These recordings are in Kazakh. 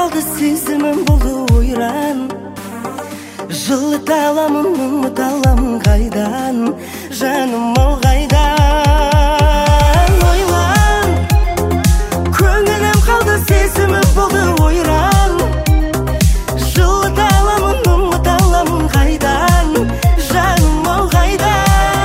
қалды сезімім болды ойран. Жылыта аламын, ұмыта аламын қайдан, жаным ау қайдан. Ойлан, көңілім қалды сезімім болды ойран. Жылыта аламын, ұмыта аламын қайдан, жаным ау қайдан.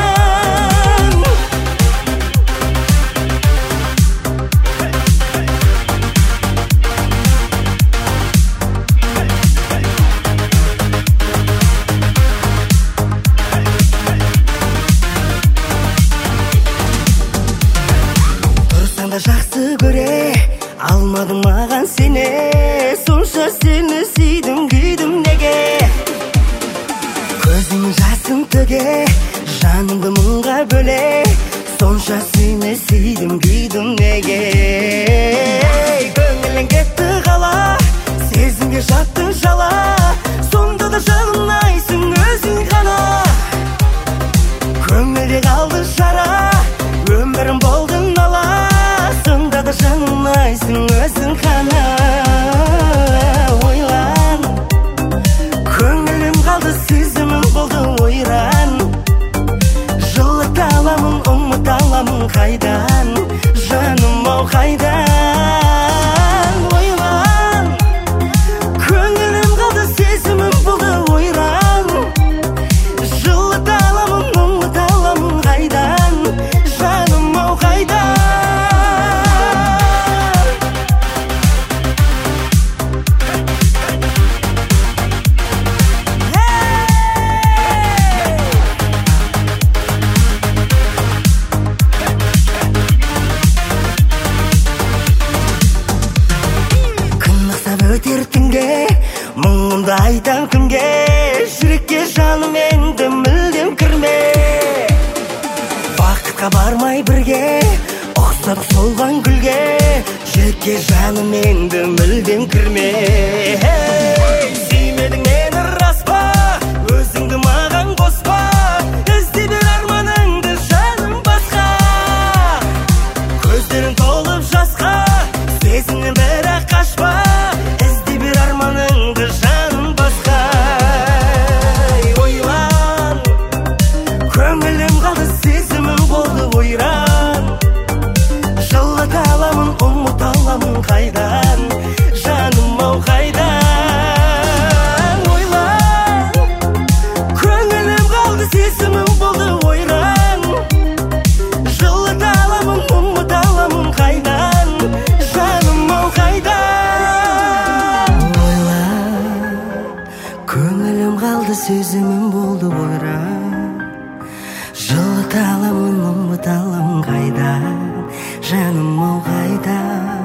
Жақсы көре алмадым маған сені, сонша сені сүйдім күйдім неге. Көзіңнің жасын төге, жанымды мұңға бөле, сонша сені сүйдім күйдім неге. Көңілің кетті қала, сезімге жаттың жала, сонда да жағынайсың өзің ғана. Көңілде қалды жара, өмірім болдың нала, сонда да жанымайсың өзің ғана. Ойлан, көңілім қалды сезімім болды ойран. Жылыта аламын, ұмыта аламын қайдан, жаным ау қайдан. Ойлан, көңілім қалды сезімім болды ойран. Жылыта аламын, ұмыта аламын қайдан, жаным ау қайдан. Өтер түнге, мұңымды айтам кімге, жүрекке жаным енді мүлдем кірме. Бақытқа бармай бірге, ұқсап солған гүлге, жүрекке жаным енді мүлдем кірме. Сүймедің мені рас па, өзіңді маған қоспа, ізде бер арманыңды жаным басқа. Көздерің толып жасқа, сезімнен бірақ қашпа, қайдан, жаным ау қайдан. Ойлан, көңілім қалды сезімім болды ойран. Жылыта аламын, ұмыта аламын қайдан, жаным ау қайдан. Ойлан, көңілім қалды сезімім болды ойран. Жылыта аламын, ұмыта аламын қайдан, жаным ау қайдан.